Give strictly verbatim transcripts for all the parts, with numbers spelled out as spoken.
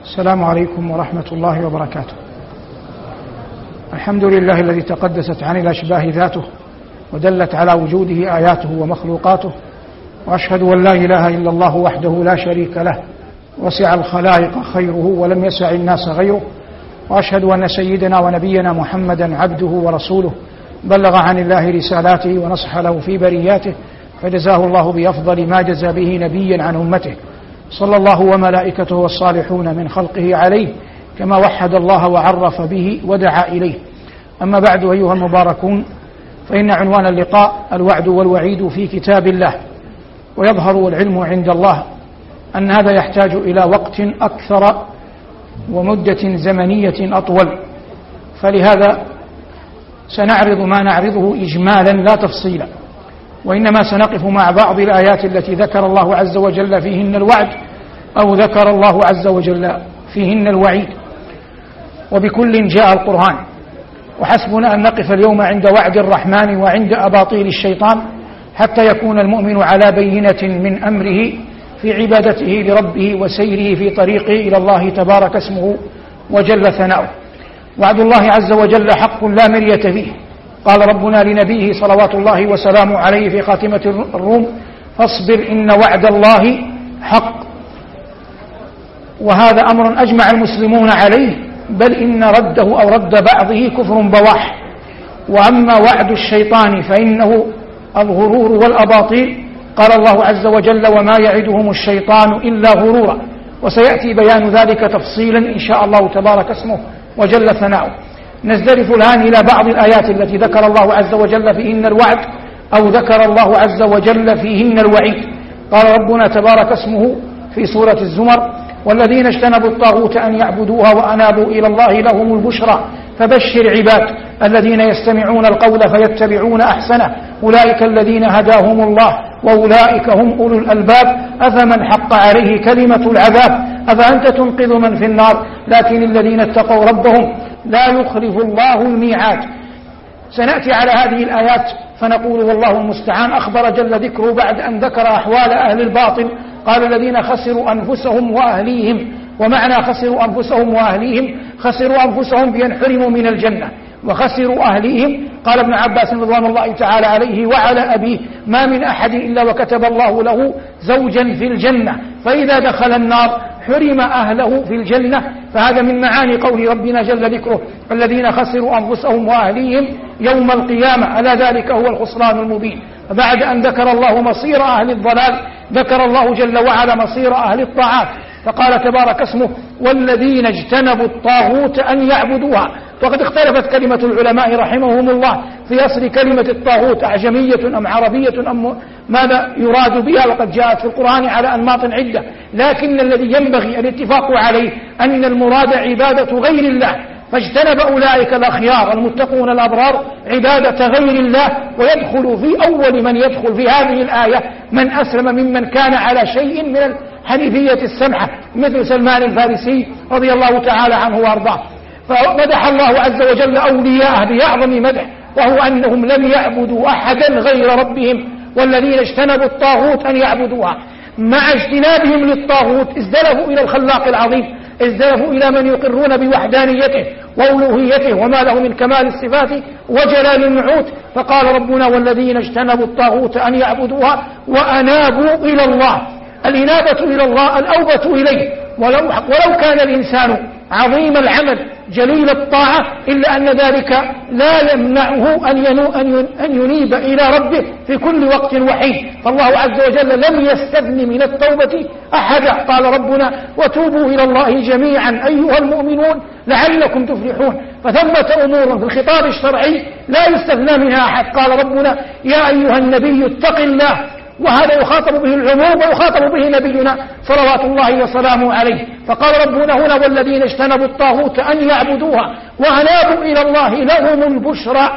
السلام عليكم ورحمة الله وبركاته. الحمد لله الذي تقدست عن الأشباه ذاته ودلت على وجوده آياته ومخلوقاته، وأشهد أن لا إله إلا الله وحده لا شريك له وسع الخلائق خيره ولم يسع الناس غيره، وأشهد أن سيدنا ونبينا محمدا عبده ورسوله بلغ عن الله رسالاته ونصح له في برياته، فجزاه الله بأفضل ما جزى به نبيا عن أمته، صلى الله وملائكته والصالحون من خلقه عليه كما وحد الله وعرف به ودعا إليه. أما بعد أيها المباركون، فإن عنوان اللقاء الوعد والوعيد في كتاب الله، ويظهر العلم عند الله أن هذا يحتاج إلى وقت أكثر ومدة زمنية أطول، فلهذا سنعرض ما نعرضه إجمالا لا تفصيلا، وإنما سنقف مع بعض الآيات التي ذكر الله عز وجل فيهن الوعد أو ذكر الله عز وجل فيهن الوعيد، وبكل جاء القرآن. وحسبنا أن نقف اليوم عند وعد الرحمن وعند أباطيل الشيطان حتى يكون المؤمن على بينة من أمره في عبادته لربه وسيره في طريقه إلى الله تبارك اسمه وجل ثناؤه. وعد الله عز وجل حق لا مرية فيه. قال ربنا لنبيه صلوات الله وسلامه عليه في خاتمة الروم: فاصبر إن وعد الله حق. وهذا أمر أجمع المسلمون عليه، بل إن رده أو رد بعضه كفر بواح. وأما وعد الشيطان فإنه الغرور والأباطيل. قال الله عز وجل: وما يعدهم الشيطان إلا غرورا. وسيأتي بيان ذلك تفصيلا إن شاء الله تبارك اسمه وجل ثناؤه. نزدرف الآن إلى بعض الآيات التي ذكر الله عز وجل فيهن الوعد أو ذكر الله عز وجل فيهن الوعيد. قال ربنا تبارك اسمه في سورة الزمر: والذين اجتنبوا الطاغوت أن يعبدوها وأنابوا إلى الله لهم البشرى فبشر عباد الذين يستمعون القول فيتبعون أحسنه أولئك الذين هداهم الله وأولئك هم أولو الألباب أفمن حق عليه كلمة العذاب أفأنت تنقذ من في النار لكن الذين اتقوا ربهم لا يخلف الله الميعاد. سنأتي على هذه الآيات فنقول والله المستعان. أخبر جل ذكره بعد أن ذكر أحوال أهل الباطل قال: الذين خسروا أنفسهم وأهليهم. ومعنى خسروا أنفسهم وأهليهم: خسروا أنفسهم بينحرموا من الجنة، وخسروا أهليهم. قال ابن عباس رضوان الله تعالى عليه وعلى أبيه: ما من أحد إلا وكتب الله له زوجا في الجنة، فإذا دخل النار حرم أهله في الجنة. فهذا من معاني قول ربنا جل ذكره: الذين خسروا أنفسهم وأهليهم يوم القيامة ألا ذلك هو الخسران المبين. فبعد أن ذكر الله مصير أهل الضلال ذكر الله جل وعلا مصير أهل الطاعات، فقال تبارك اسمه: والذين اجتنبوا الطاغوت أن يعبدوها. وقد اختلفت كلمة العلماء رحمهم الله في أصل كلمة الطاغوت، أعجمية أم عربية أم ماذا يراد بها، وقد جاءت في القرآن على أنماط عدة، لكن الذي ينبغي الاتفاق عليه أن المراد عبادة غير الله. فاجتنب أولئك الأخيار المتقون الأبرار عبادة غير الله. ويدخل في أول من يدخل في هذه الآية من أسلم ممن كان على شيء من الحنيفية السمحة، مثل سلمان الفارسي رضي الله تعالى عنه وأرضاه. فمدح الله عز وجل أولياءه بأعظم مدح، وهو أنهم لم يعبدوا أحدا غير ربهم. والذين اجتنبوا الطاغوت أن يعبدوها. مع اجتنابهم للطاغوت ازدلفوا إلى الخلاق العظيم، ازدلفوا إلى من يقرون بوحدانيته وألوهيته وما له من كمال الصفات وجلال النعوت. فقال ربنا: والذين اجتنبوا الطاغوت أن يعبدوها وأنابوا إلى الله. الإنابة إلى الله، الأوبة إليه. ولو, ولو كان الإنسان عظيم العمل جليل الطاعة إلا أن ذلك لا يمنعه أن ينيب إلى ربه في كل وقت وحين. فالله عز وجل لم يستثن من التوبة أحدا. قال ربنا: وتوبوا إلى الله جميعا أيها المؤمنون لعلكم تفلحون. فثمة أمور في الخطاب الشرعي لا يستثنى منها أحد. قال ربنا: يا أيها النبي اتق الله. وهذا يخاطب به العموم ويخاطب به نبينا صلوات الله وسلامه عليه. فقال ربنا هنا: والذين اجتنبوا الطاغوت أن يعبدوها وأنابوا إلى الله لهم البشرى.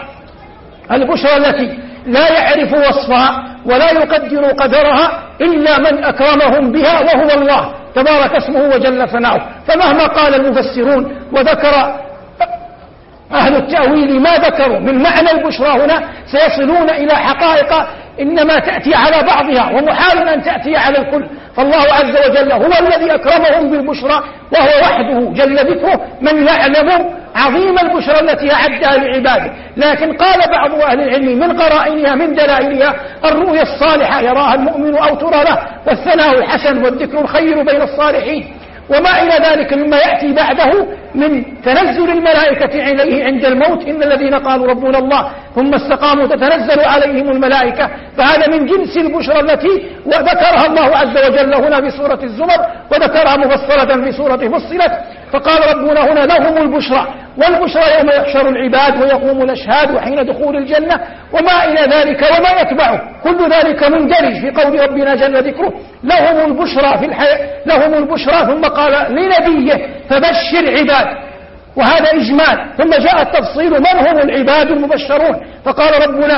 البشرى التي لا يعرف وصفها ولا يقدر قدرها إلا من أكرمهم بها وهو الله تبارك اسمه وجل ثناؤه. فمهما قال المفسرون وذكر أهل التأويل ما ذكروا من معنى البشرى هنا، سيصلون إلى حقائق إنما تأتي على بعضها، ومحال أن تأتي على الكل. فالله عز وجل هو الذي أكرمهم بالبشرى، وهو وحده جل ذكره من يعلم عظيم البشرى التي أعدها لعباده. لكن قال بعض أهل العلم من قرائنها من دلائلها الرؤيا الصالحة يراها المؤمن أو ترى له، والثناء الحسن والذكر الخير بين الصالحين، وما إلى ذلك مما يأتي بعده من تنزل الملائكة عليه عند الموت. إن الذين قالوا ربنا الله ثم استقاموا تتنزل عليهم الملائكة، فهذا من جنس البشرى التي وذكرها الله عز وجل هنا في سورة الزمر، وذكرها مفصلة في سورة فصلت. فقال ربنا هنا لهم البشرى، والبشرى يوم يحشر العباد ويقوم الأشهاد وحين دخول الجنة وما إلى ذلك وما يتبعه، كل ذلك مندرج في قول ربنا جل ذكره لهم البشرى في الحياة، لهم البشرى. ثم قال لنبيه فبشر عباد، وهذا إجمال. ثم جاء التفصيل من هم العباد المبشرون، فقال ربنا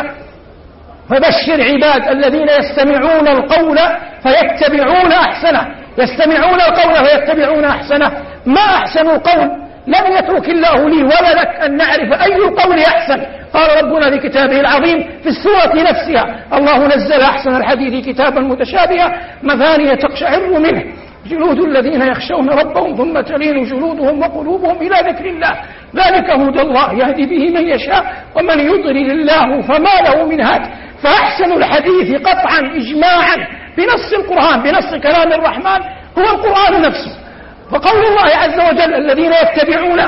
فبشر عباد الذين يستمعون القول فيتبعون أحسنه، يستمعون القول فيتبعون أحسنه. ما أحسن القول؟ لم يترك الله لي ولا لك أن نعرف أي القول أحسن. قال ربنا في كتابه العظيم في السورة نفسها الله نزل أحسن الحديث كتابا متشابها مثانية تقشعر منه جلود الذين يخشون ربهم ثم تلين جلودهم وقلوبهم إلى ذكر الله ذلك هدى الله يهدي به من يشاء ومن يضلل الله فما له من هاد. فأحسن الحديث قطعا إجماعا بنص القرآن بنص كلام الرحمن هو القرآن نفسه. فقول الله عز وجل الذين يتبعون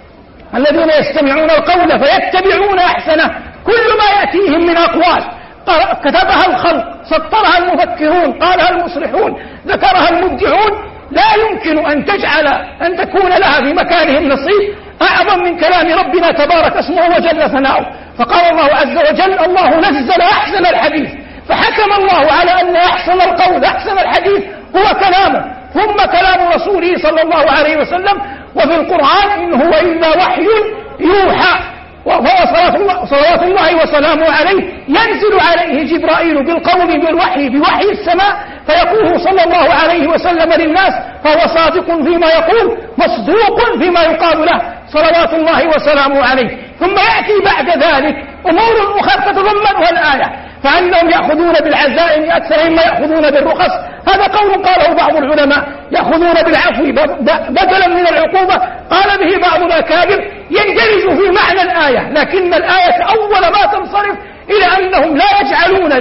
الذين يستمعون القول فيتبعون أحسنه، كل ما يأتيهم من أقوال كتبها الخلق سطرها المفكرون قالها المصلحون ذكرها المبدعون، لا يمكن أن تجعل أن تكون لها في مكانهم نصيب أعظم من كلام ربنا تبارك اسمه وجل ثناؤه. فقال الله عز وجل الله نزل أحسن الحديث، فحكم الله على أن أحسن القول أحسن الحديث هو كلامه ثم كلام رسوله صلى الله عليه وسلم. وفي القرآن إن هو إلا وحي يوحى، وهو صلوات الله وسلامه عليه ينزل عليه جبرائيل بالقول بالوحي بوحي السماء فيقول صلى الله عليه وسلم للناس، فهو صادق فيما يقول مصدوق فيما يقال له صلوات الله وسلامه عليه. ثم يأتي بعد ذلك أمور أخرى تتضمنها الآية، فأنهم يأخذون بالعزائم أكثر مما يأخذون بالرخص. هذا قول قاله بعض العلماء، يأخذون بالعفو بدلا من العقوبة، قال به بعض الأكابر يندرج في معنى الآية، لكن الآية أول ما تنصرف إلى أنهم لا يجعلون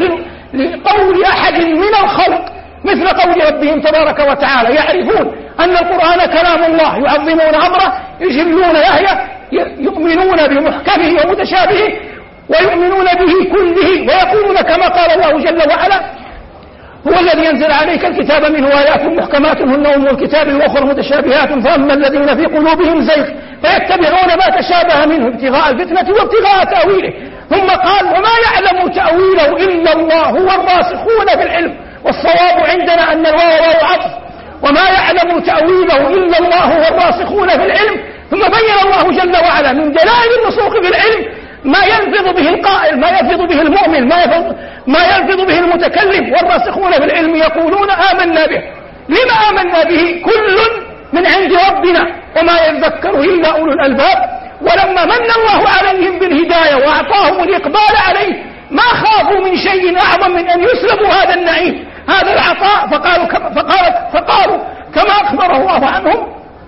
لقول أحد من الخلق مثل قول ربهم تبارك وتعالى، يعرفون أن القرآن كلام الله يعظمون أمره يجلون نهيه يؤمنون بمحكمه ومتشابهه ويؤمنون به كله، ويقولون كما قال الله جل وعلا هو الذي ينزل عليك الكتاب منه آيات محكمات هن أم الكتاب وأخر متشابهات فأما الذين في قلوبهم زيغ فيتبعون ما تشابه منه ابتغاء الفتنة وابتغاء تأويله. ثم قال وما يعلم تأويله إلا الله والراسخون في العلم، والصواب عندنا أن الواو واو عطف، وما يعلم تأويله إلا الله والراسخون في العلم. ثم بين الله جل وعلا من دلائل الرسوخ في العلم ما يلفظ به القائل، ما يلفظ به المؤمن، ما يلفظ, ما يلفظ به المتكلم. والراسخون في العلم يقولون آمنا به. لما آمنا به؟ كل من عند ربنا وما يذكر إلا أولو الألباب. ولما من الله عليهم بالهداية وأعطاهم الإقبال عليه ما خافوا من شيء أعظم من أن يسلبوا هذا النعيم هذا العطاء. فقالوا, فقالوا, فقالوا كما أخبر الله عنهم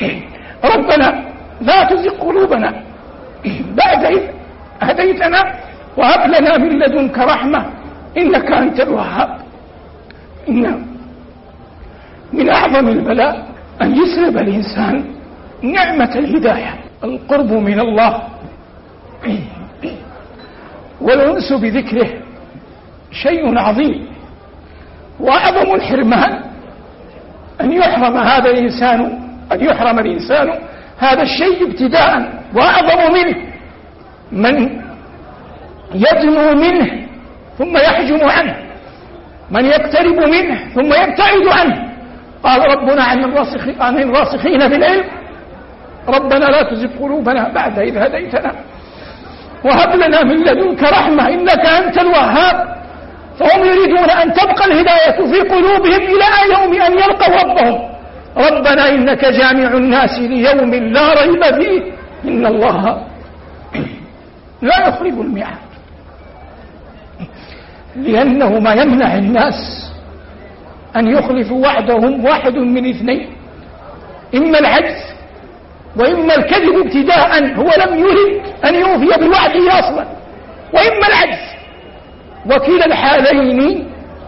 ربنا لا تزغ قلوبنا بعد إذ هديتنا وهب لنا من لدنك رحمة إنك أنت الوهاب. إن من أعظم البلاء أن يسلب الإنسان نعمة الهداية. القرب من الله والأنس بذكره شيء عظيم، وأعظم الحرمان أن يحرم هذا الإنسان أن يحرم الإنسان هذا الشيء ابتداء. وأعظم منه من يدنو منه ثم يحجم عنه، من يقترب منه ثم يبتعد عنه. قال ربنا عن الراسخين في العلم ربنا لا تزغ قلوبنا بعد إذ هديتنا وهب لنا من لدنك رحمة إنك أنت الوهاب. فهم يريدون أن تبقى الهداية في قلوبهم إلى يوم أن يلقوا ربهم. ربنا إنك جامع الناس ليوم لا ريب فيه إن الله لا يخلف الميعاد. لأنه ما يمنع الناس أن يخلفوا وعدهم واحد من اثنين: إما العجز وإما الكذب ابتداء، هو لم يرد أن يوفي بالوعد أصلا، وإما العجز، وكلا الحالين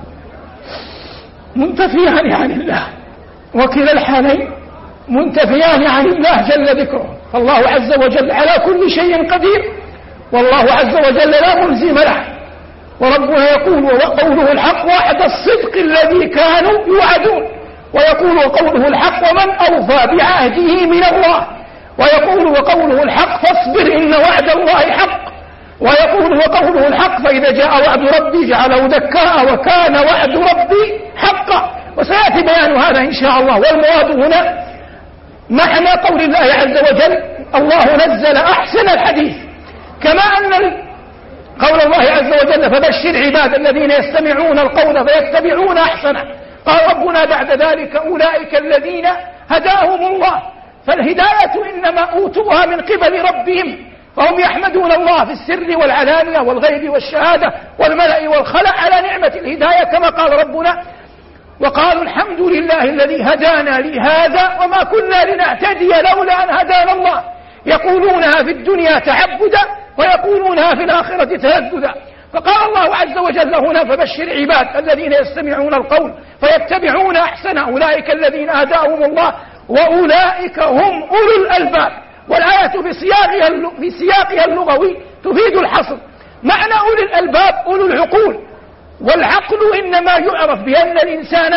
منتفيان عن الله، وكلا الحالين منتفيان عن الله جل ذكره. فالله عز وجل على كل شيء قدير، والله عز وجل لا ملزم له، وربنا يقول وقوله الحق وعد الصدق الذي كانوا يوعدون، ويقول وقوله الحق ومن أوفى بعهده من الله، ويقول وقوله الحق فاصبر إن وعد الله حق، ويقول وقوله الحق فإذا جاء وعد ربي جعله دكاء وكان وعد ربي حقا. وسيأتي بيان هذا إن شاء الله. والمراد هنا معنى قول الله عز وجل الله نزل أحسن الحديث، كما أن قول الله عز وجل فبشر عباد الذين يستمعون القول فيتبعون أحسنه. قال ربنا بعد ذلك أولئك الذين هداهم الله. فالهداية إنما أوتوها من قبل ربهم، فهم يحمدون الله في السر والعلانية والغيب والشهادة والملأ والخلق على نعمة الهداية، كما قال ربنا وقالوا الحمد لله الذي هدانا لهذا وما كنا لنهتدي لولا أن هدانا الله. يقولونها في الدنيا تعبدا ويقولونها في الآخرة تهددا. فقال الله عز وجل هنا فبشر عباد الذين يستمعون القول فيتبعون أحسنه أولئك الذين هداهم الله وأولئك هم أولو الألباب. والآية في سياقها, في سياقها اللغوي تفيد الحصر. معنى أولي الألباب أولو العقول، والعقل إنما يعرف بأن الإنسان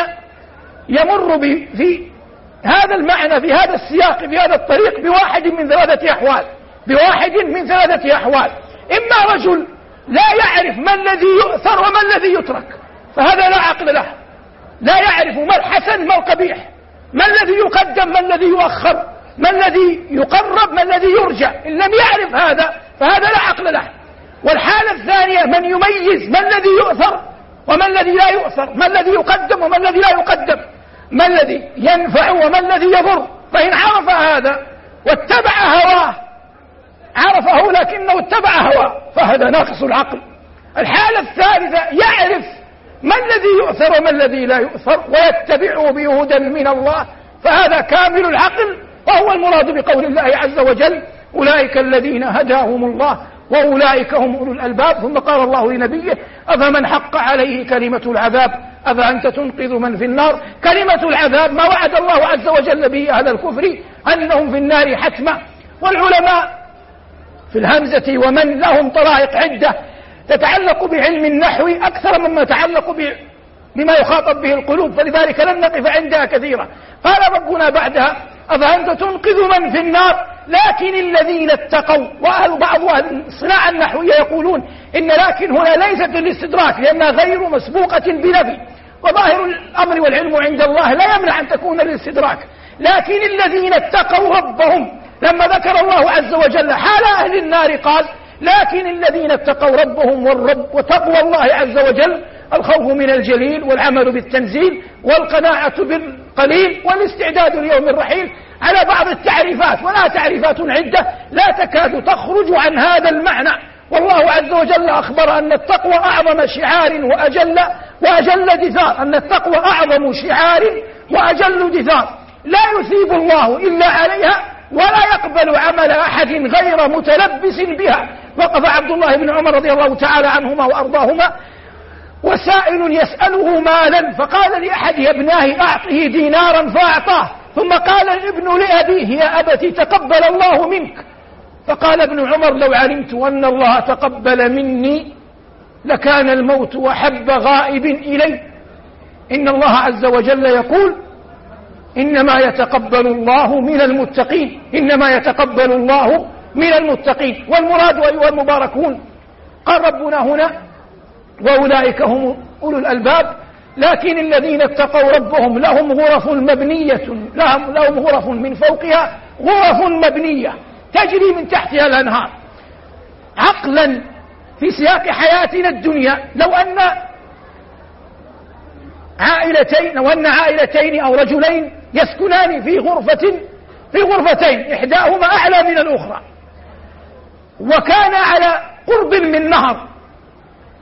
يمر في هذا المعنى في هذا السياق في هذا الطريق بواحد من ثلاثة أحوال بواحد من ثلاثة أحوال إما رجل لا يعرف ما الذي يؤثر وما الذي يترك، فهذا لا عقل له، لا يعرف ما الحسن ما القبيح، ما الذي يقدم ما الذي يؤخر، ما الذي يقرب ما الذي يرجى. إن لم يعرف هذا فهذا لا عقل له. والحالة الثانية من يميز ما الذي يؤثر وما الذي لا يؤثر، ما الذي يقدم وما الذي لا يقدم، ما الذي ينفع وما الذي يضر. فإن عرف هذا واتبع هواه، عرفه لكنه اتبع هواه، فهذا ناقص العقل. الحالة الثالثة يعرف ما الذي يؤثر وما الذي لا يؤثر ويتبعه بهدى من الله، فهذا كامل العقل، وهو المراد بقول الله عز وجل أولئك الذين هداهم الله وأولئك هم أولو الألباب. ثم قال الله لنبيه أفمن حق عليه كلمة العذاب أفأنت تنقذ من في النار. كلمة العذاب ما وعد الله عز وجل به أهل الكفر أنهم في النار حتما. والعلماء في الهمزة ومن لهم طرائق عدة تتعلق بعلم النحو أكثر مما يتعلق بما يخاطب به القلوب، فلذلك لن نقف عندها كثيرا. قال ربنا بعدها أفأنت تنقذ من في النار، لكن الذين اتقوا. وأهل بعض أهل الصناعة النحوية يقولون إن لكن هنا ليست للاستدراك لأنها غير مسبوقة بنفي، وظاهر الأمر والعلم عند الله لا يمنع أن تكون للاستدراك. لكن الذين اتقوا ربهم، لما ذكر الله عز وجل حال أهل النار قال لكن الذين اتقوا ربهم، والرب وتقوى الله عز وجل الخوف من الجليل والعمل بالتنزيل والقناعة بالقليل والاستعداد ليوم الرحيل على بعض التعريفات، ولا تعريفات عدة لا تكاد تخرج عن هذا المعنى. والله عز وجل أخبر أن التقوى أعظم شعار وأجل وأجل دثار، أن التقوى أعظم شعار وأجل دثار لا يثيب الله إلا عليها ولا يقبل عمل أحد غير متلبس بها. وقف عبد الله بن عمر رضي الله تعالى عنهما وأرضاهما وسائل يسأله مالا، فقال لأحد ابناه أعطه دينارا فأعطاه، ثم قال الابن لأبيه يا أبتي تقبل الله منك. فقال ابن عمر لو علمت أن الله تقبل مني لكان الموت وحب غائب إلي. إن الله عز وجل يقول إنما يتقبل الله من المتقين، إنما يتقبل الله من المتقين. والمراد أيها المباركون قال ربنا هنا وأولئك هم أولو الألباب، لكن الذين اتقوا ربهم لهم غرف مبنية، لهم, لهم غرف من فوقها غرف مبنية تجري من تحتها الأنهار. عقلا في سياق حياتنا الدنيا لو أن عائلتين لو أن عائلتين أو رجلين يسكنان في غرفة في غرفتين إحداهما أعلى من الأخرى، وكان على قرب من نهر،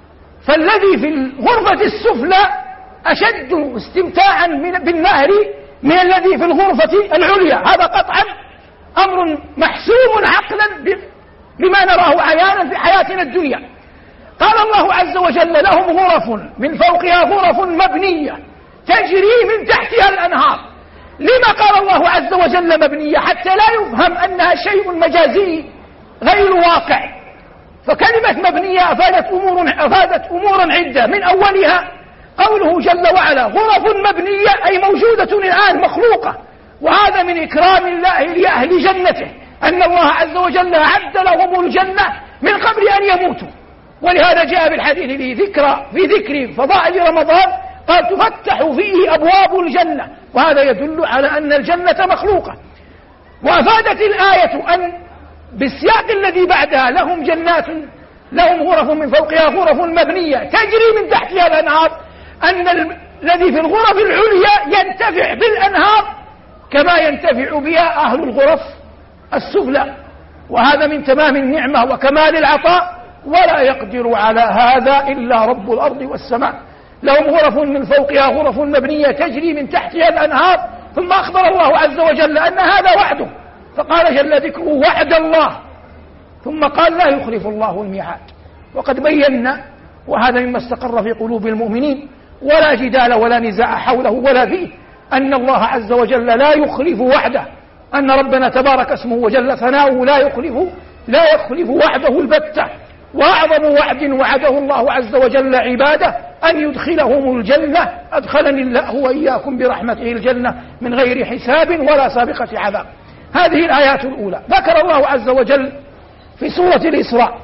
فالذي في الغرفة السفلى أشد استمتاعا بالنهر من الذي في الغرفة العليا. هذا قطعا أمر محسوم عقلا بما نراه عيانا في حياتنا الدنيا. قال الله عز وجل لهم غرف من فوقها غرف مبنية تجري من تحتها الأنهار. لما قال الله عز وجل مبنية؟ حتى لا يفهم أنها شيء مجازي غير واقع. فكلمة مبنية أفادت أمور أفادت أمورا عدة، من أولها قوله جل وعلا غرف مبنية، أي موجودة الآن مخلوقة، وهذا من إكرام الله لأهل جنته أن الله عز وجل أعد لهم الجنة من قبل أن يموتوا. ولهذا جاء بالحديث في ذكر في ذكر فضائل رمضان قال تفتح فيه أبواب الجنة، وهذا يدل على أن الجنة مخلوقة. وأفادت الآية أن بالسياق الذي بعدها لهم جنات لهم غرف من فوقها غرف مبنية تجري من تحتها الأنهار، أن الذي في الغرف العليا ينتفع بالأنهار كما ينتفع بها أهل الغرف السفلى، وهذا من تمام النعمة وكمال العطاء، ولا يقدر على هذا إلا رب الأرض والسماء. لهم غرف من فوقها غرف مبنية تجري من تحتها الأنهار. ثم أخبر الله عز وجل أن هذا وعده، فقال جل ذكره وعد الله، ثم قال لا يخلف الله الميعاد. وقد بينا، وهذا مما استقر في قلوب المؤمنين ولا جدال ولا نزاع حوله ولا فيه، أن الله عز وجل لا يخلف وعده، أن ربنا تبارك اسمه وجل ثناؤه لا يخلف لا يخلف وعده البتة. وأعظم وعد وعده الله عز وجل عباده أن يدخلهم الجنة، أدخلني الله وإياكم برحمته الجنة من غير حساب ولا سابقة عذاب. هذه الآيات الأولى. ذكر الله عز وجل في سورة الإسراء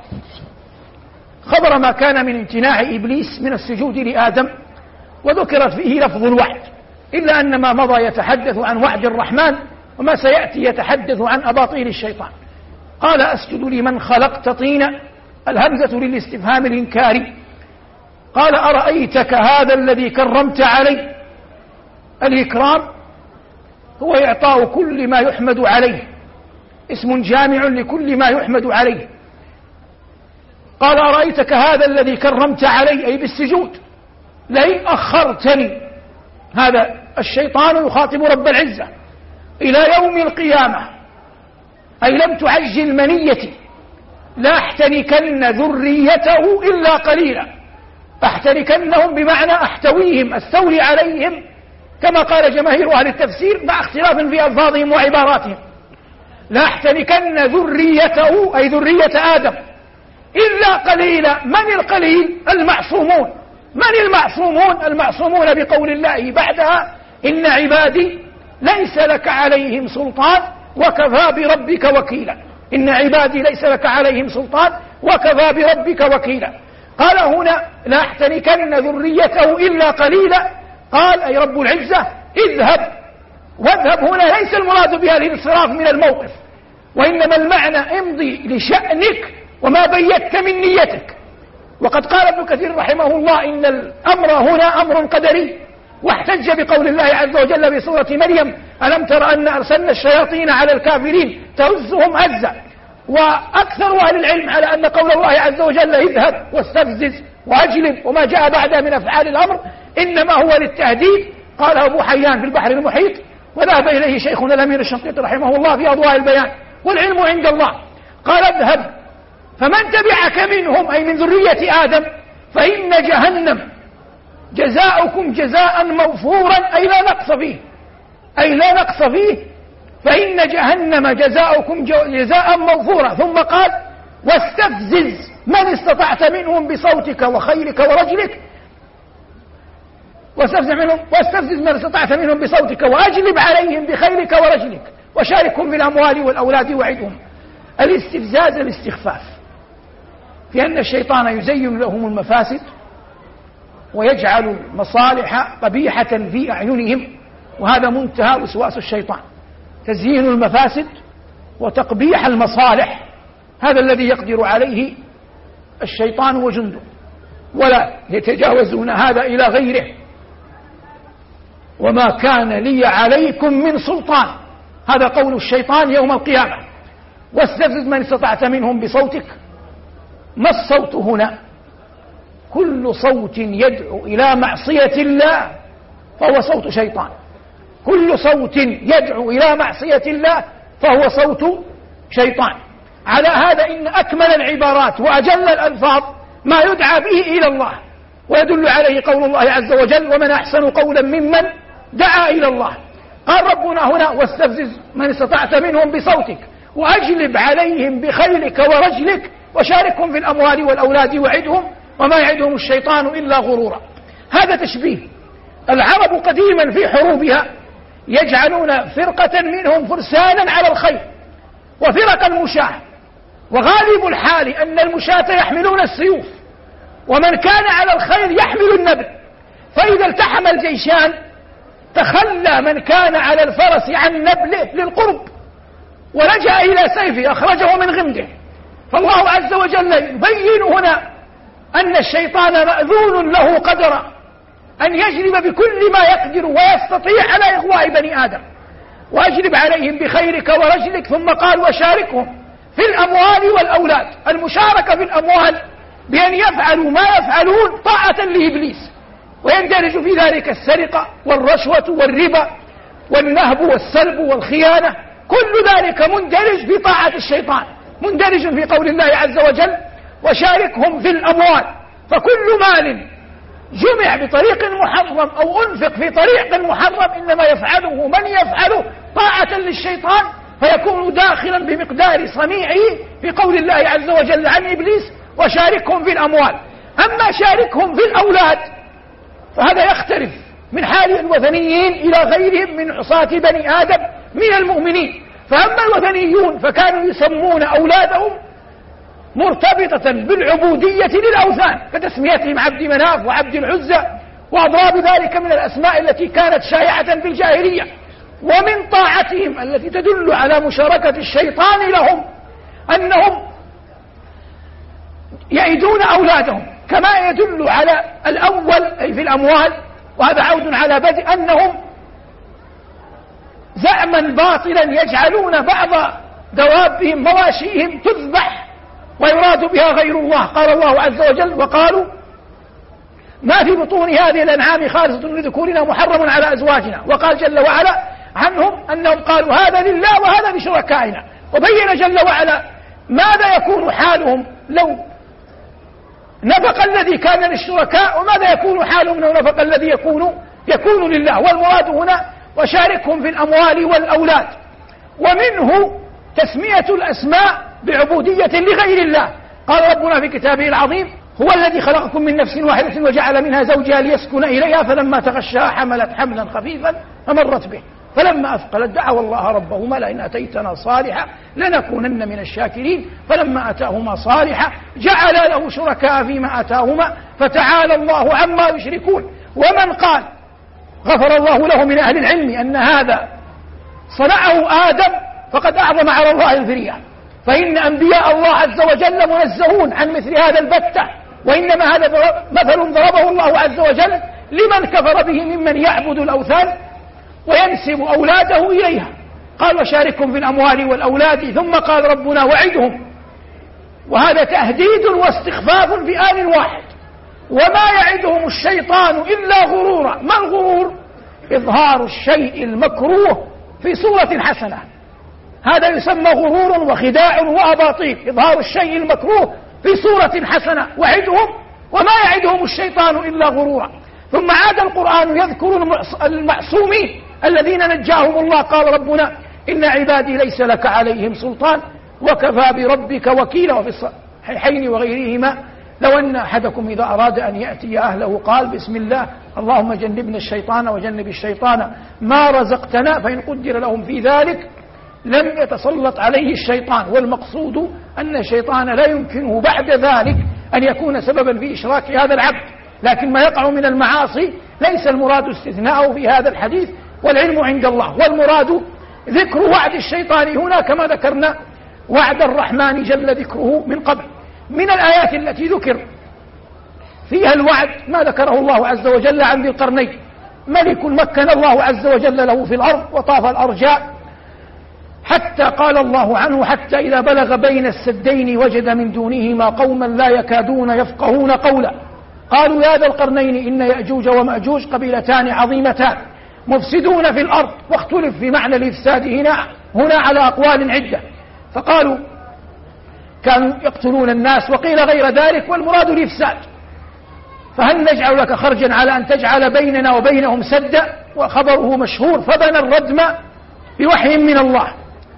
خبر ما كان من امتناع إبليس من السجود لآدم، وذكرت فيه لفظ الوعد، إلا أن ما مضى يتحدث عن وعد الرحمن، وما سيأتي يتحدث عن أباطيل الشيطان. قال أسجد لمن خلقت طينا، الهمزة للاستفهام الإنكاري. قال أرأيتك هذا الذي كرمت عليه. الإكرام هو إعطاء كل ما يحمد عليه، اسم جامع لكل ما يحمد عليه. قال أرأيتك هذا الذي كرمت عليه، أي بالسجود، لئن أخرتني، هذا الشيطان يخاطب رب العزة، إلى يوم القيامة، أي لم تعجل منيتي، لا أحتنكن ذريته إلا قليلا. أحتنكنهم بمعنى أحتويهم، أستولي عليهم، كما قال جماهير أهل التفسير مع اختلاف في ألفاظهم وعباراتهم. لا أحتنكن ذريته، أي ذرية آدم، إلا قليلا. من القليل؟ المعصومون. من المعصومون؟ المعصومون بقول الله بعدها إن عبادي ليس لك عليهم سلطان وكفى بربك وكيلا. إن عبادي ليس لك عليهم سلطان وكفى بربك وكيلا. قال هنا لا أحتنكن ذريته إلا قليلا، قال أي رب العزة اذهب. واذهب هنا ليس المراد بها الانصراف من الموقف، وإنما المعنى امضي لشأنك وما بيت من نيتك. وقد قال ابن كثير رحمه الله إن الأمر هنا أمر قدري، واحتج بقول الله عز وجل في سورة مريم ألم تر أن أرسلنا الشياطين على الكافرين تؤزهم أزا. وأكثر أهل العلم على أن قول الله عز وجل اذهب واستفزز وأجلب وما جاء بعدها من أفعال الأمر إنما هو للتهديد. قال أبو حيان في البحر المحيط، وذهب إليه شيخنا الأمير الشنقيطي رحمه الله في أضواء البيان، والعلم عند الله. قال اذهب فمن تبعك منهم، أي من ذرية آدم، فإن جهنم جزاؤكم جزاء موفورا، أي لا نقص فيه، أي لا نقص فيه، فإن جهنم جزاؤكم جزاء موفورا. ثم قال واستفزز من استطعت منهم بصوتك وخيلك ورجلك، واستفزز منهم واستفزز من استطعت منهم بصوتك وأجلب عليهم بخيلك ورجلك وشاركهم في الأموال والأولاد وعدهم. الاستفزاز الاستخفاف، في أن الشيطان يزين لهم المفاسد ويجعل المصالح قبيحة في أعينهم، وهذا منتهى وسواس الشيطان، تزيين المفاسد وتقبيح المصالح، هذا الذي يقدر عليه الشيطان وجنده، ولا يتجاوزون هذا إلى غيره. وما كان لي عليكم من سلطان، هذا قول الشيطان يوم القيامة. واستفزز من استطعت منهم بصوتك. ما الصوت هنا؟ كل صوت يدعو إلى معصية الله فهو صوت شيطان، كل صوت يدعو إلى معصية الله فهو صوت شيطان. على هذا إن أكمل العبارات وأجل الألفاظ ما يدعى به إلى الله، ويدل عليه قول الله عز وجل: ومن أحسن قولا ممن دعا إلى الله. قال ربنا هنا: واستفزز من استطعت منهم بصوتك وأجلب عليهم بخيلك ورجلك وشاركهم في الأموال والأولاد وعدهم وما يعدهم الشيطان إلا غرورا. هذا تشبيه. العرب قديما في حروبها يجعلون فرقة منهم فرسانا على الخيل وفرقا مشاة، وغالب الحال أن المشاة يحملون السيوف ومن كان على الخيل يحمل النبل، فإذا التحم الجيشان تخلى من كان على الفرس عن نبله للقرب ولجأ إلى سيفه أخرجه من غمده. فالله عز وجل يبين هنا أن الشيطان مأذون له قدرا أن يجلب بكل ما يقدر ويستطيع على إغواء بني آدم. وأجلب عليهم بخيرك ورجلك، ثم قال: وشاركهم في الأموال والأولاد. المشاركة في الأموال بأن يفعلوا ما يفعلون طاعة لإبليس، ويندرج في ذلك السرقة والرشوة والربا والنهب والسلب والخيانة، كل ذلك مندرج في طاعة الشيطان، مندرج في قول الله عز وجل: وشاركهم في الأموال. فكل مال جمع بطريق محرم أو أنفق في طريق محرم إنما يفعله من يفعله طاعة للشيطان، فيكون داخلا بمقدار صنيعه في قول الله عز وجل عن إبليس: وشاركهم في الأموال. أما شاركهم في الأولاد فهذا يختلف من حال الوثنيين إلى غيرهم من عصاة بني آدم من المؤمنين. فأما الوثنيون فكانوا يسمون أولادهم مرتبطة بالعبودية للأوثان كتسميتهم عبد مناف وعبد العزى وأضراب ذلك من الأسماء التي كانت شائعة في الجاهلية. ومن طاعتهم التي تدل على مشاركة الشيطان لهم أنهم يعيدون أولادهم، كما يدل على الأول أي في الأموال، وهذا عود على بدء أنهم زعما باطلا يجعلون بعض دوابهم مواشيهم تذبح ويراد بها غير الله. قال الله عز وجل: وقالوا ما في بطون هذه الأنعام خالصة لذكورنا محرم على أزواجنا. وقال جل وعلا عنهم أنهم قالوا هذا لله وهذا لشركائنا. وبين جل وعلا ماذا يكون حالهم لو نفق الذي كان للشركاء، وماذا يكون حالهم لو نفق الذي يكون يكون لله. والمراد هنا: وشاركهم في الأموال والأولاد. ومنه تسمية الأسماء بعبودية لغير الله. قال ربنا في كتابه العظيم: هو الذي خلقكم من نفس واحدة وجعل منها زوجها ليسكن إليها فلما تغشاها حملت حملا خفيفا فمرت به فلما أثقلت دعوا الله ربهما لئن أتيتنا صالحا لنكونن من الشاكرين فلما أتاهما صالحا جعل له شركاء فيما أتاهما فتعالى الله عما يشركون. ومن قال غفر الله له من أهل العلم أن هذا صنعه آدم فقد أعظم على الله الفرية، فإن أنبياء الله عز وجل منزهون عن مثل هذا البتة، وإنما هذا مثل ضربه الله عز وجل لمن كفر به ممن يعبد الأوثان وينسب أولاده إليها. قال: وشاركهم في الأموال والأولاد. ثم قال ربنا: وعدهم. وهذا تهديد واستخفاف في آن واحد. وما يعدهم الشيطان إلا غرورا. ما الغرور؟ إظهار الشيء المكروه في صورة حسنة، هذا يسمى غرور وخداع وأباطيل. إظهار الشيء المكروه في صورة حسنة. وعدهم وما يعدهم الشيطان إلا غرورا. ثم عاد القرآن يذكر المعصومين الذين نجاهم الله. قال ربنا: إن عبادي ليس لك عليهم سلطان وكفى بربك وكيلا. وفي الصحيحين وغيرهما: لو أن أحدكم إذا أراد أن يأتي أهله قال بسم الله اللهم جنبنا الشيطان وجنب الشيطان ما رزقتنا، فإن قدر لهم في ذلك لم يتسلط عليه الشيطان. والمقصود أن الشيطان لا يمكنه بعد ذلك أن يكون سببا في إشراك هذا العبد، لكن ما يقع من المعاصي ليس المراد استثناءه في هذا الحديث، والعلم عند الله. والمراد ذكر وعد الشيطان هنا كما ذكرنا وعد الرحمن جل ذكره من قبل. من الآيات التي ذكر فيها الوعد ما ذكره الله عز وجل عن ذي القرنين، ملك مكن الله عز وجل له في الأرض وطاف الأرجاء حتى قال الله عنه: حتى إذا بلغ بين السدين وجد من دونهما قوما لا يكادون يفقهون قولا قالوا يا ذا القرنين إن يأجوج ومأجوج قبيلتان عظيمتان مفسدون في الأرض، واختلف في معنى الإفساد هنا هنا على أقوال عدة، فقالوا كانوا يقتلون الناس، وقيل غير ذلك، والمراد الإفساد. فهل نجعل لك خرجا على أن تجعل بيننا وبينهم سدا؟ وخبره مشهور، فبنى الردم بوحي من الله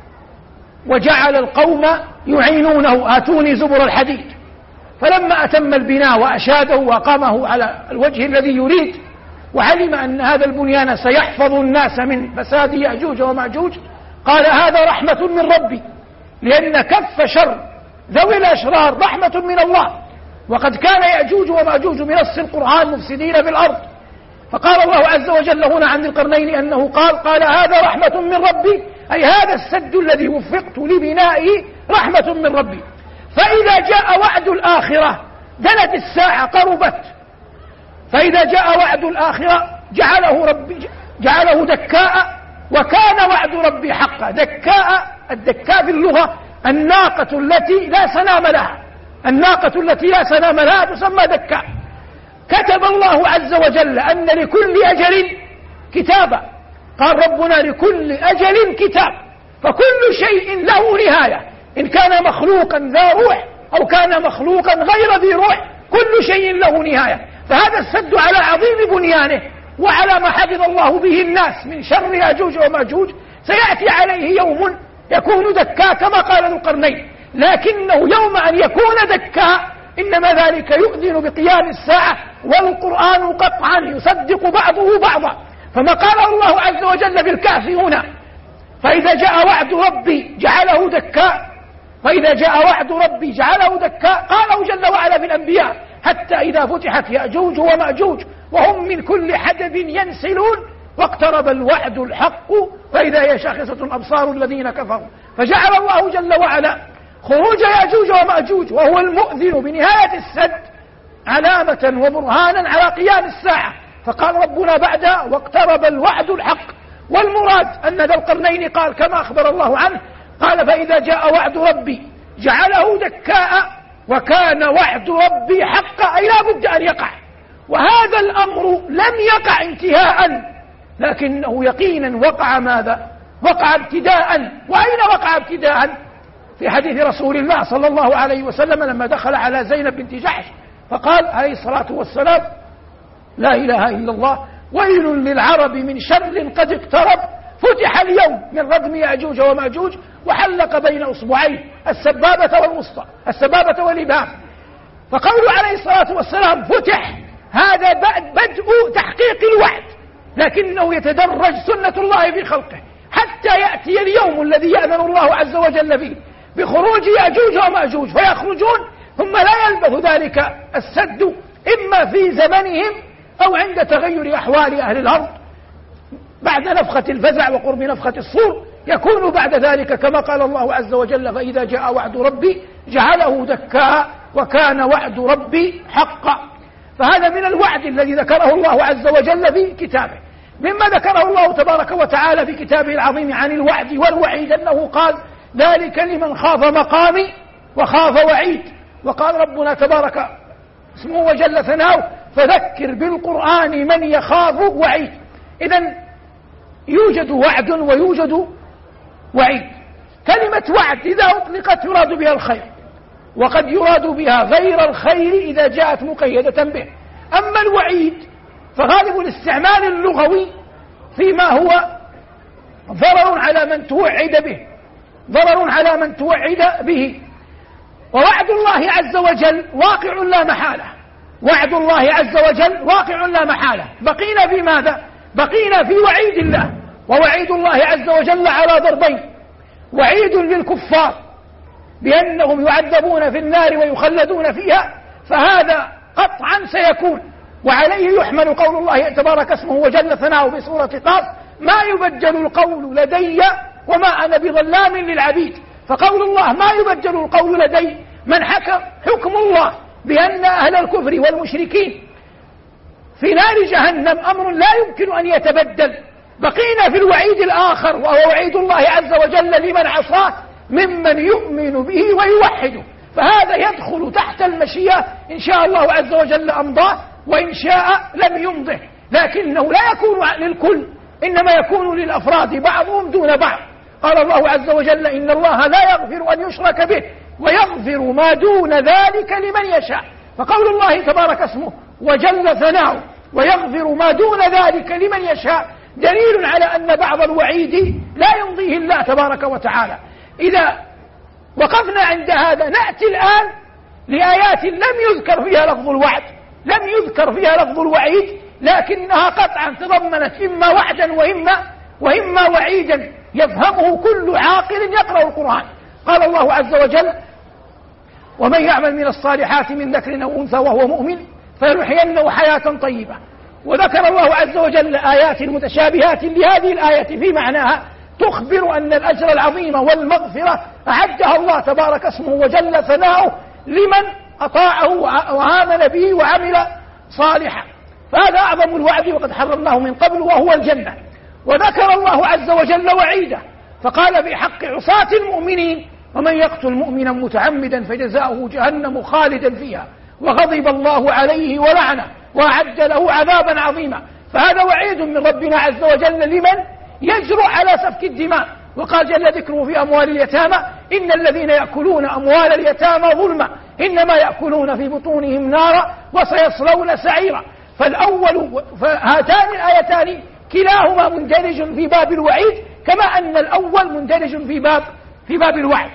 وجعل القوم يعينونه آتوني زبر الحديد، فلما أتم البناء وأشاده وأقامه على الوجه الذي يريد وعلم أن هذا البنيان سيحفظ الناس من فساد يأجوج ومأجوج قال هذا رحمة من ربي، لأن كف شر ذوي الأشرار رحمة من الله، وقد كان يأجوج ومأجوج بنص القرآن مفسدين في الأرض. فقال الله عز وجل هنا عن ذي القرنين أنه قال قال هذا رحمة من ربي، أي هذا السد الذي وفقت لبنائه رحمة من ربي. فإذا جاء وعد الآخرة دنت الساعة قربت، فإذا جاء وعد الآخرة جعله ربي جعله دكاء، وكان وعد ربي حقا. دكاء، الدكاء في اللغة الناقة التي لا سنام لها، الناقة التي لا سنام لها تسمى دكاء. كتب الله عز وجل أن لكل أجل كتابا، قال ربنا لكل أجل كتاب، فكل شيء له نهاية، إن كان مخلوقا ذا روح أو كان مخلوقا غير ذي روح كل شيء له نهاية. فهذا السد على عظيم بنيانه وعلى ما حفظ الله به الناس من شر يأجوج ومأجوج سيأتي عليه يوم يكون دكاء كما قال ذو القرنين، لكنه يوم أن يكون دكاء إنما ذلك يؤذن بقيام الساعة، والقرآن قطعا يصدق بعضه بعضا. فما قال الله عز وجل بالكهف هنا فإذا جاء وعد ربي جعله دكاء، فإذا جاء وعد ربي جعله دكاء، قاله جل وعلا في الأنبياء حتى إذا فتحت يأجوج ومأجوج وهم من كل حدب ينسلون واقترب الوعد الحق فإذا هي شاخصة أبصار الذين كفروا. فجعل الله جل وعلا خروج يأجوج ومأجوج وهو المؤذن بنهاية السد علامة وبرهانا على قيام الساعة. فقال ربنا بعدها واقترب الوعد الحق، والمراد أن ذا القرنين قال كما أخبر الله عنه قال فإذا جاء وعد ربي جعله دكاء وكان وعد ربي حقا، أي لا بد أن يقع. وهذا الأمر لم يقع انتهاء لكنه يقينا وقع ماذا؟ وقع ابتداء. وأين وقع ابتداء؟ في حديث رسول الله صلى الله عليه وسلم لما دخل على زينب بنت جحش فقال عليه الصلاة والسلام لا إله إلا الله ويل للعرب من شر قد اقترب فتح اليوم من ردم يأجوج ومأجوج وحلق بين أصبعين السبابة والوسطى السبابة والإبهام. فقوله عليه الصلاة والسلام فتح هذا بدء تحقيق الوعد، لكنه يتدرج سنة الله في خلقه حتى يأتي اليوم الذي يأذن الله عز وجل فيه بخروج يأجوج ومأجوج فيخرجون، ثم لا يلبث ذلك السد إما في زمنهم أو عند تغير أحوال أهل الأرض بعد نفخة الفزع وقرب نفخة الصور، يكون بعد ذلك كما قال الله عز وجل فإذا جاء وعد ربي جعله دكاء وكان وعد ربي حقا. فهذا من الوعد الذي ذكره الله عز وجل في كتابه. مما ذكره الله تبارك وتعالى في كتابه العظيم عن الوعد والوعيد أنه قال ذلك لمن خاف مقامي وخاف وعيد. وقال ربنا تبارك اسمه وجل ثناؤه فذكر بالقرآن من يخاف وعيد. إذن يوجد وعد ويوجد وعيد. كلمة وعد إذا أطلقت يراد بها الخير، وقد يراد بها غير الخير إذا جاءت مقيدة به. أما الوعيد فغالب الاستعمال اللغوي فيما هو ضرر على من توعد به ضرر على من توعد به. ووعد الله عز وجل واقع لا محالة، وعد الله عز وجل واقع لا محالة. بقينا في ماذا؟ بقينا في وعيد الله. ووعيد الله عز وجل على ضربين: وعيد للكفار بأنهم يعذبون في النار ويخلدون فيها، فهذا قطعا سيكون، وعليه يحمل قول الله تبارك اسمه وجل ثناؤه في سورة قاف ما يبدل القول لدي وما أنا بظلام للعبيد. فقول الله ما يبدل القول لدي من حكم حكم الله بأن أهل الكفر والمشركين في نار جهنم أمر لا يمكن أن يتبدل. بقينا في الوعيد الآخر وهو وعيد الله عز وجل لمن عصاه ممن يؤمن به ويوحده. فهذا يدخل تحت المشيئة، إن شاء الله عز وجل أمضاه وإن شاء لم يمضه، لكنه لا يكون للكل، إنما يكون للأفراد بعضهم دون بعض. قال الله عز وجل: إن الله لا يغفر أن يشرك به ويغفر ما دون ذلك لمن يشاء. فقول الله تبارك اسمه وجل ثناؤه ويغفر ما دون ذلك لمن يشاء دليل على أن بعض الوعيد لا يمضيه الله تبارك وتعالى. إذا وقفنا عند هذا نأتي الآن لآيات لم يذكر فيها لفظ الوعد، لم يذكر فيها لفظ الوعيد، لكنها قطعا تضمنت إما وعدا وإما وإما وعيدا يفهمه كل عاقل يقرأ القرآن. قال الله عز وجل: ومن يعمل من الصالحات من ذكر أو أنثى وهو مؤمن فيحيينه حياة طيبة. وذكر الله عز وجل آيات متشابهات لهذه الآية في معناها تخبر أن الأجر العظيم والمغفرة أعدها الله تبارك اسمه وجل ثناؤه لمن أطاعه وآمن به وعمل صالحا، فهذا أعظم الوعد وقد حرمناه من قبل وهو الجنة. وذكر الله عز وجل وعيده فقال في حق عصاة المؤمنين: ومن يقتل مؤمنا متعمدا فجزاؤه جهنم خالدا فيها وغضب الله عليه ولعنه وأعد له عذابا عظيما. فهذا وعيد من ربنا عز وجل لمن يجرؤ على سفك الدماء. وقال جل ذكره في أموال اليتامى: إن الذين يأكلون أموال اليتامى ظلما إنما يأكلون في بطونهم نارا وسيصلون سعيرا. فالأول فهاتان الآيتان كلاهما مندرج في باب الوعيد كما أن الأول مندرج في باب في باب الوعد.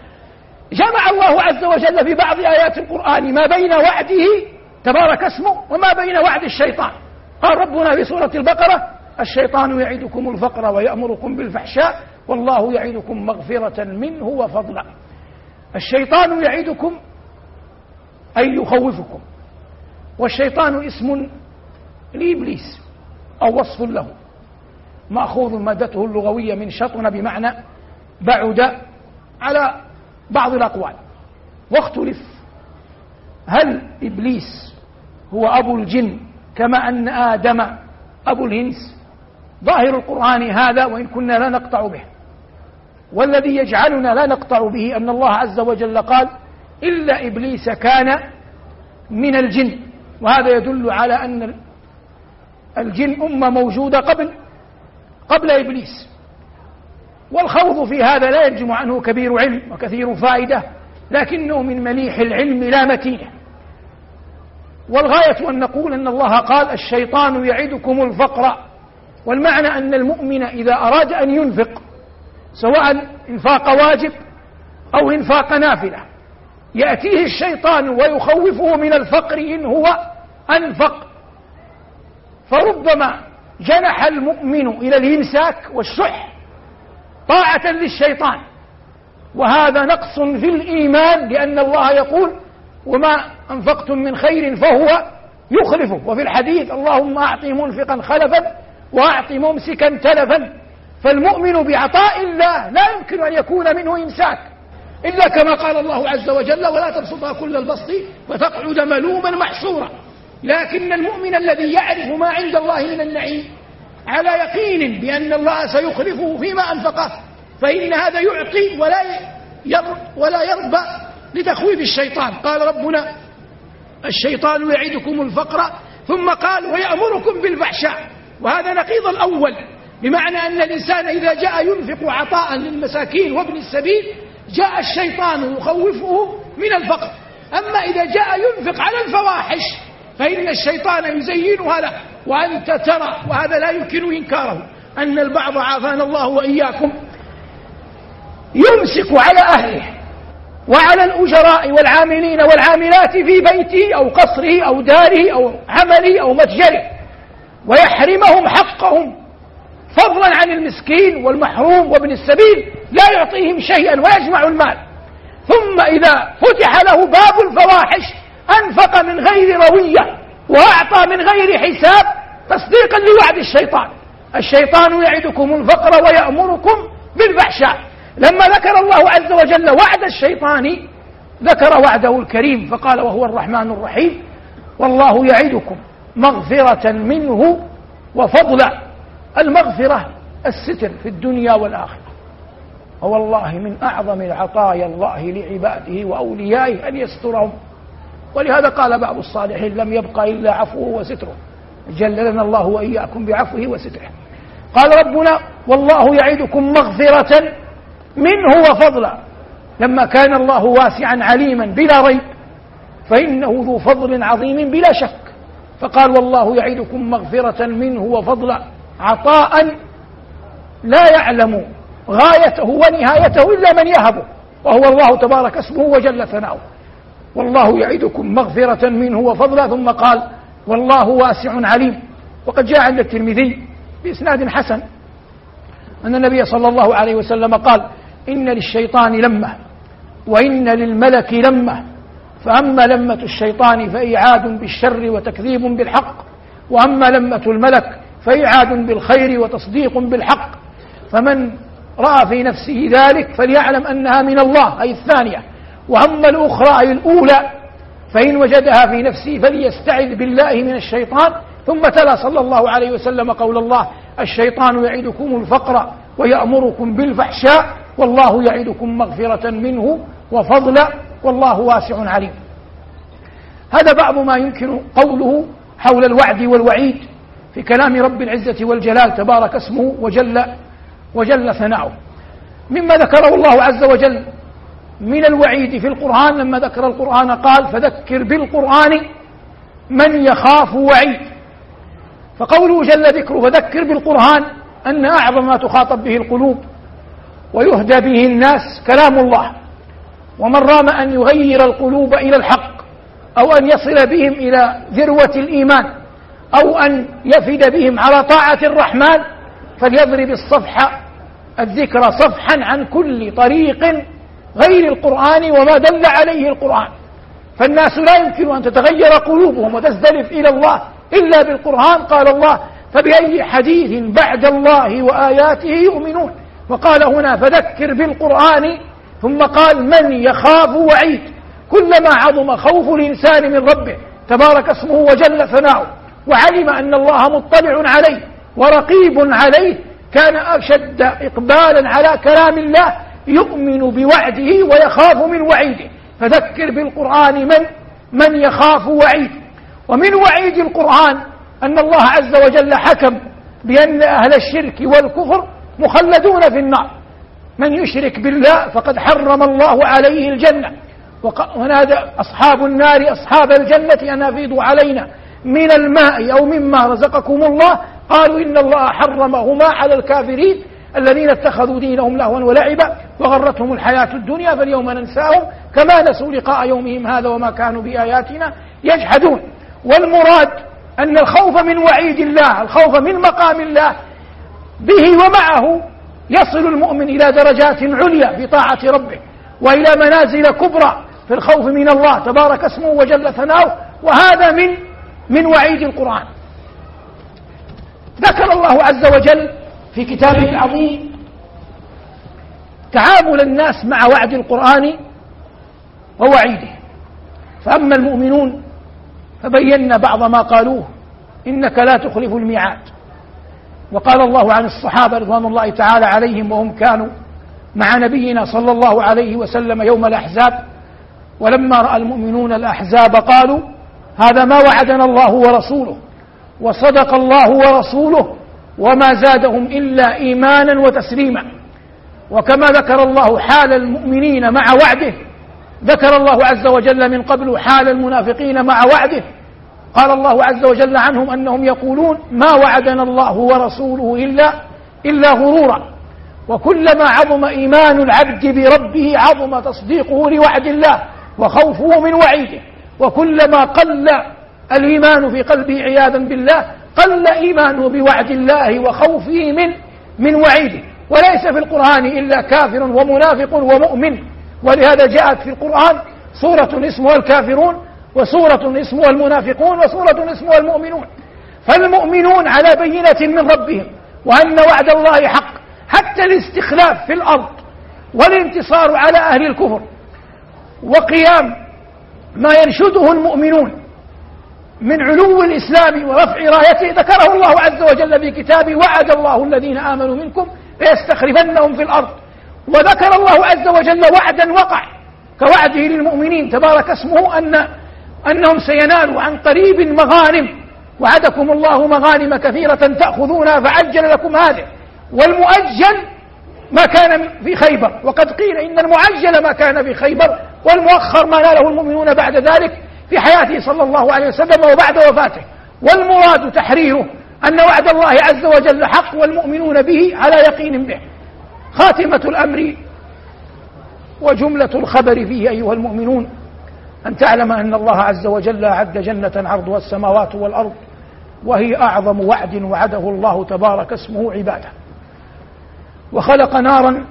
جمع الله عز وجل في بعض آيات القرآن ما بين وعده تبارك اسمه وما بين وعد الشيطان. قال ربنا في سورة البقرة: الشيطان يعدكم الفقر ويأمركم بالفحشاء والله يعدكم مغفرة منه وفضلا. الشيطان يعدكم أي يخوفكم، والشيطان اسم لإبليس أو وصف له مأخوذ مادته اللغوية من شطن بمعنى بعد على بعض الأقوال. واختلف هل إبليس هو أبو الجن كما أن آدم أبو الإنس؟ ظاهر القرآن هذا وإن كنا لا نقطع به، والذي يجعلنا لا نقطع به أن الله عز وجل قال: إلا إبليس كان من الجن، وهذا يدل على أن الجن أمة موجودة قبل قبل إبليس. والخوض في هذا لا ينجم عنه كبير علم وكثير فائدة، لكنه من مليح العلم لا متينه. والغاية أن نقول أن الله قال: الشيطان يعدكم الفقر، والمعنى أن المؤمن إذا أراد أن ينفق سواء انفاق واجب أو انفاق نافلة يأتيه الشيطان ويخوفه من الفقر إن هو أنفق، فربما جنح المؤمن إلى الإمساك والشح طاعة للشيطان، وهذا نقص في الإيمان، لأن الله يقول: وما أنفقتم من خير فهو يخلفه. وفي الحديث: اللهم أعط منفقا خلفا وأعط ممسكا تلفا. فالمؤمن بعطاء الله لا يمكن أن يكون منه إمساك، إلا كما قال الله عز وجل: ولا تبسطها كل البسط فتقعد ملوما محسورا. لكن المؤمن الذي يعرف ما عند الله من النعيم على يقين بأن الله سيخلفه فيما أنفقه، فإن هذا يعطي ولا ولا يرضى لتخويف الشيطان. قال ربنا: الشيطان يعدكم الفقر، ثم قال: ويأمركم بالفحشاء. وهذا نقيض الأول، بمعنى أن الإنسان إذا جاء ينفق عطاء للمساكين وابن السبيل جاء الشيطان يخوفه من الفقر. أما إذا جاء ينفق على الفواحش فإن الشيطان يزينها له. وأنت ترى، وهذا لا يمكن إنكاره، أن البعض عافانا الله وإياكم يمسك على أهله وعلى الأجراء والعاملين والعاملات في بيته أو قصره أو داره أو عمله أو متجره، ويحرمهم حقهم فضلا عن المسكين والمحروم وابن السبيل، لا يعطيهم شيئا ويجمع المال. ثم إذا فتح له باب الفواحش أنفق من غير روية وأعطى من غير حساب تصديقا لوعد الشيطان. الشيطان يعدكم الفقر ويأمركم بالفحشاء. لما ذكر الله عز وجل وعد الشيطان ذكر وعده الكريم فقال: وهو الرحمن الرحيم، والله يعدكم مغفرة منه وفضلا. المغفرة الستر في الدنيا والآخرة، فوالله من أعظم العطايا الله لعباده وأوليائه أن يسترهم. ولهذا قال بعض الصالحين لم يبقى إلا عفوه وستره، جللنا الله وإياكم بعفوه وستره. قال ربنا والله يعدكم مغفرة منه وفضلا، لما كان الله واسعا عليما بلا ريب فإنه ذو فضل عظيم بلا شك، فقال والله يعدكم مغفرة منه وفضلا، عطاء لا يعلم غايته ونهايته إلا من يهبه، وهو الله تبارك اسمه وجل ثناؤه. والله يعدكم مغفرة منه وفضلا، ثم قال والله واسع عليم. وقد جاء عند الترمذي بإسناد حسن أن النبي صلى الله عليه وسلم قال إن للشيطان لمة وإن للملك لمة، فأما لمة الشيطان فإيعاد بالشر وتكذيب بالحق، وأما لمة الملك فإيعاد بالخير وتصديق بالحق، فمن رأى في نفسه ذلك فليعلم أنها من الله، أي الثانية. وأما الأخرى أي الأولى فإن وجدها في نفسه فليستعذ بالله من الشيطان. ثم تلا صلى الله عليه وسلم قول الله الشيطان يعدكم الفقر ويأمركم بالفحشاء والله يعدكم مغفرة منه وفضلا والله واسع عليم. هذا بعض ما يمكن قوله حول الوعد والوعيد في كلام رب العزة والجلال تبارك اسمه وجل وجل ثناؤه. مما ذكره الله عز وجل من الوعيد في القرآن لما ذكر القرآن قال فذكر بالقرآن من يخاف وعيد. فقوله جل ذكره فذكر بالقرآن أن أعظم ما تخاطب به القلوب ويهدى به الناس كلام الله، ومن رام أن يغير القلوب إلى الحق أو أن يصل بهم إلى ذروة الإيمان أو أن يفد بهم على طاعة الرحمن فليضرب الصفحة الذكر صفحا عن كل طريق غير القرآن وما دل عليه القرآن. فالناس لا يمكن أن تتغير قلوبهم وتزدلف إلى الله إلا بالقرآن. قال الله فبأي حديث بعد الله وآياته يؤمنون، وقال هنا فذكر بالقرآن، ثم قال من يخاف وعيد. كلما عظم خوف الإنسان من ربه تبارك اسمه وجل ثناؤه وعلم أن الله مطلع عليه ورقيب عليه كان أشد إقبالا على كلام الله، يؤمن بوعده ويخاف من وعيده. فذكر بالقرآن من من يخاف وعيد. ومن وعيد القرآن أن الله عز وجل حكم بأن أهل الشرك والكفر مخلدون في النار، من يشرك بالله فقد حرم الله عليه الجنة. ونادى أصحاب النار أصحاب الجنة أن أفيضوا علينا من الماء أو مما رزقكم الله، قالوا إن الله حرمهما على الكافرين الذين اتخذوا دينهم لهوا ولعبا وغرتهم الحياة الدنيا فاليوم ننساهم كما نسوا لقاء يومهم هذا وما كانوا بآياتنا يجحدون. والمراد أن الخوف من وعيد الله، الخوف من مقام الله به ومعه يصل المؤمن إلى درجات عليا في طاعة ربه وإلى منازل كبرى في الخوف من الله تبارك اسمه وجل ثناؤه. وهذا من من وعيد القرآن. ذكر الله عز وجل في كتابه العظيم تعامل الناس مع وعد القرآن ووعيده. فأما المؤمنون فبينا بعض ما قالوه إنك لا تخلف الميعاد. وقال الله عن الصحابة رضوان الله تعالى عليهم وهم كانوا مع نبينا صلى الله عليه وسلم يوم الأحزاب، ولما رأى المؤمنون الأحزاب قالوا هذا ما وعدنا الله ورسوله وصدق الله ورسوله وما زادهم إلا إيمانا وتسليما. وكما ذكر الله حال المؤمنين مع وعده ذكر الله عز وجل من قبل حال المنافقين مع وعده. قال الله عز وجل عنهم أنهم يقولون ما وعدنا الله ورسوله إلا إلا غرورا. وكلما عظم إيمان العبد بربه عظم تصديقه لوعد الله وخوفه من وعيده، وكلما قل الإيمان في قلبه عياذا بالله قل إيمانه بوعد الله وخوفه من من وعيده. وليس في القرآن إلا كافر ومنافق ومؤمن، ولهذا جاءت في القرآن سورة اسمها الكافرون وسورة اسمها المنافقون وسورة اسمها المؤمنون. فالمؤمنون على بينة من ربهم وأن وعد الله حق، حتى الاستخلاف في الأرض والانتصار على أهل الكفر وقيام ما ينشده المؤمنون من علو الإسلام ورفع رايته ذكره الله عز وجل في كتابه وعد الله الذين آمنوا منكم ليستخلفنهم في الأرض وذكر الله عز وجل وعدا وقع كوعده للمؤمنين تبارك اسمه أن أنهم سينالوا عن قريب مغانم، وعدكم الله مغانم كثيرة تأخذونها فعجل لكم هذا، والمؤجل ما كان في خيبر، وقد قيل إن المعجل ما كان في خيبر، والمؤخر ما ناله المؤمنون بعد ذلك في حياته صلى الله عليه وسلم وبعد وفاته. والمراد تحريره أن وعد الله عز وجل حق والمؤمنون به على يقين به. خاتمة الأمر وجملة الخبر فيه أيها المؤمنون أن تعلم أن الله عز وجل أعد جنة عرضها السماوات والأرض، وهي أعظم وعد وعده الله تبارك اسمه عباده، وخلق نارا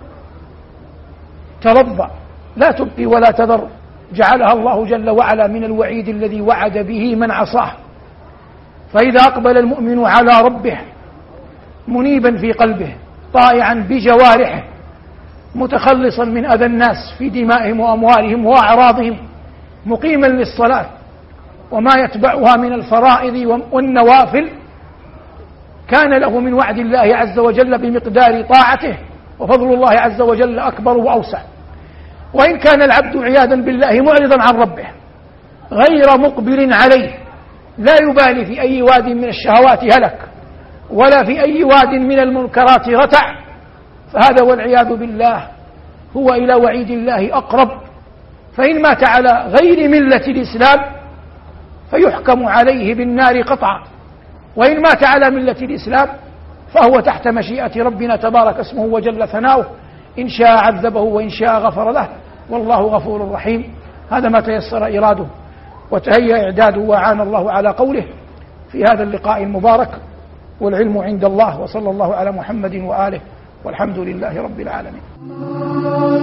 ترضى لا تبقي ولا تذر، جعلها الله جل وعلا من الوعيد الذي وعد به من عصاه. فإذا أقبل المؤمن على ربه منيبا في قلبه طائعا بجوارحه متخلصا من أذى الناس في دمائهم وأموالهم وأعراضهم، مقيما للصلاة وما يتبعها من الفرائض والنوافل، كان له من وعد الله عز وجل بمقدار طاعته، وفضل الله عز وجل أكبر وأوسع. وإن كان العبد عياذا بالله معرضا عن ربه غير مقبل عليه، لا يبالي في أي واد من الشهوات هلك ولا في أي واد من المنكرات رتع، فهذا والعياذ بالله هو إلى وعيد الله أقرب. فإن مات على غير ملة الإسلام فيحكم عليه بالنار قطعا، وإن مات على ملة الإسلام فهو تحت مشيئة ربنا تبارك اسمه وجل ثناؤه، إن شاء عذبه وإن شاء غفر له، والله غفور رحيم. هذا ما تيسر إراده وتهيأ إعداده، وأعان الله على قوله في هذا اللقاء المبارك، والعلم عند الله، وصلى الله على محمد وآله، والحمد لله رب العالمين.